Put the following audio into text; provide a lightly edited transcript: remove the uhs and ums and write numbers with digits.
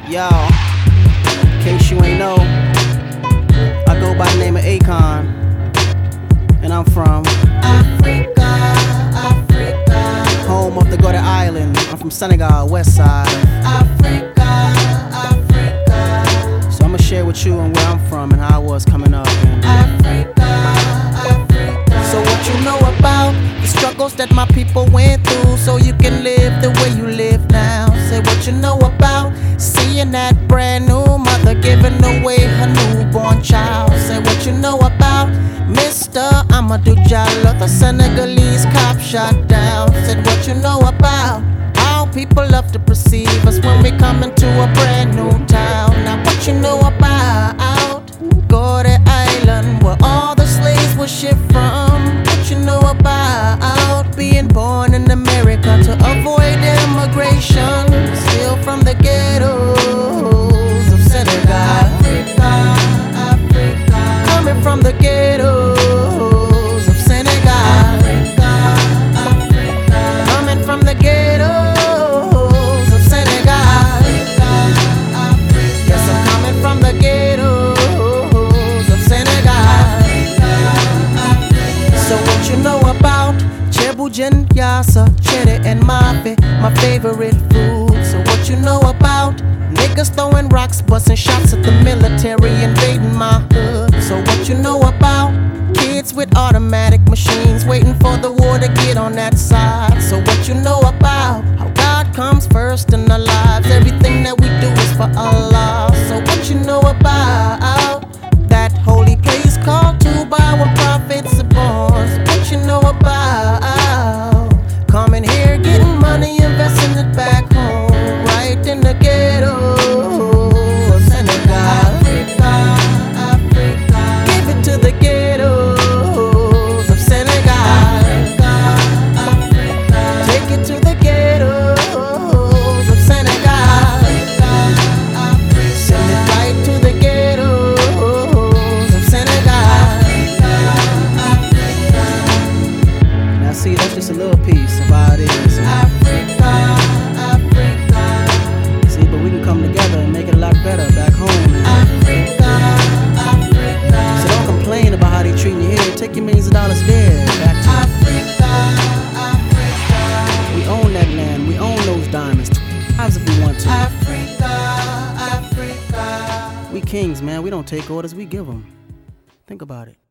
Yo, in case you ain't know, I go by the name of Akon, and I'm from Africa, Africa, home of the Garden Island. I'm from Senegal, west side. Africa, Africa, So I'ma share with you and where I'm from and how I was coming up. Africa, Africa. So what you know about the struggles that my people went through, so you can live the way you live now. Say what you know about seeing that brand new mother giving away her newborn child. Say what you know about Mr. Amadou Diallo, the Senegalese cop shot down. Said what you know about how people love to perceive us when we come into a brand new town. Now what you know about Garden Island, where all the slaves were shipped from. What you know about being born in America to avoid immigration, still from the ghettos of Senegal. Africa, Africa, Coming from the ghettos of Senegal. Africa, Africa, Coming from the ghettos of Senegal. Yes, I'm coming from the ghettos of Senegal. So what you know about Chebujen, Yassa, Cheddar and Mafe, my favorite food. So what you know about niggas throwing rocks, busting shots at the military, invading my hood. So what you know about kids with automatic machines waiting for the war to get on that side. So what you know about how God comes first in our lives, everything that we do is for Allah. So what you know about that holy place called Touba where prophets are born. So what you know about coming here, getting money, investing it back home, right in the ghetto of Senegal. Africa, Africa, Give it to the ghettos of Senegal. Africa, Take it to the ghettos of Senegal. Send it right to the ghettos of Senegal. Now see, that's just a little piece of how it is. Africa, Africa, See, but we can come together and make it a lot better back home. Africa, Africa, So don't complain about how they treating you here. Take your millions of dollars there back to Africa, Africa, We own that land. We own those diamonds. Lives if we want to. Africa, Africa. We kings, man. We don't take orders. We give them. Think about it.